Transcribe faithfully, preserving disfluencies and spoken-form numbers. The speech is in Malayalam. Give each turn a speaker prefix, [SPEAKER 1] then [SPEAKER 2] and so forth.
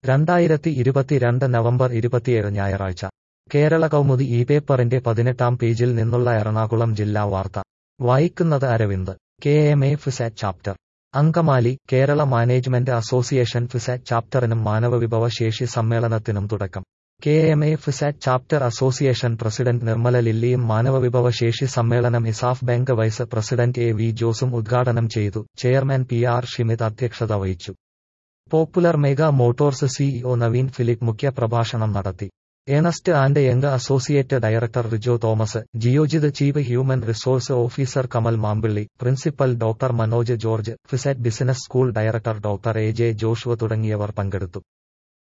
[SPEAKER 1] രണ്ടായിരത്തി ഇരുപത്തിരണ്ട് നവംബർ ഇരുപത്തിയേഴ് ഞായറാഴ്ച കേരള കൗമുദി ഈ പേപ്പറിന്റെ പതിനെട്ടാം പേജിൽ നിന്നുള്ള എറണാകുളം ജില്ലാ വാർത്ത വായിക്കുന്നത് Aravind. K M A FISAT chapter Angamaly. Kerala management association FISAT ചാപ്റ്ററിനും മാനവവിഭവ ശേഷി സമ്മേളനത്തിനും തുടക്കം. K M A FISAT chapter association president Nirmala ലില്ലിയും മാനവവിഭവ ശേഷി സമ്മേളനം ESAF bank vice president A V ജോസും ഉദ്ഘാടനം ചെയ്തു. ചെയർമാൻ പി ആർ ഷിമിത് അധ്യക്ഷത വഹിച്ചു. Popular mega motors CEO Naveen Philip മുഖ്യ പ്രഭാഷണം നടത്തി. Ernst and Young associate director Rijo Thomas, Geojit chief human resource officer Kamal Mampilly, principal doctor Manoj George, FISAT business school director doctor A J Joshua തുടങ്ങിയവർ പങ്കെടുത്തു.